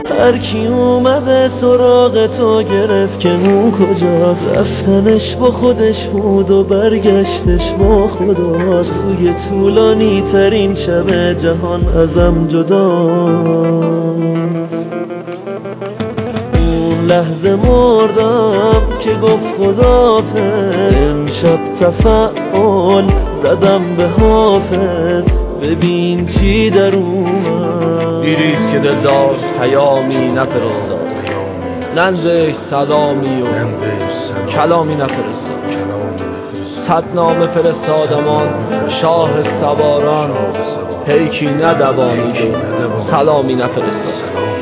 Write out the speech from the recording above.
هر کی اومده سراغ تو گرفت که اون کجاست، رفتنش با خودش بود و برگشتش با خداست. توی طولانی ترین شب جهان ازم جداست. اون لحظه مردم که گفت خدافظ، امشب تفعال زدم به حافظ، ببین چی در اومد. دیریست که دل داشت پیامی نفرستاد، ننزشت سلامی و کلامی نفرستاد. صدنامه فرستادمان شاه سواران، پیکی ندوانید و سلامی نفرستاد.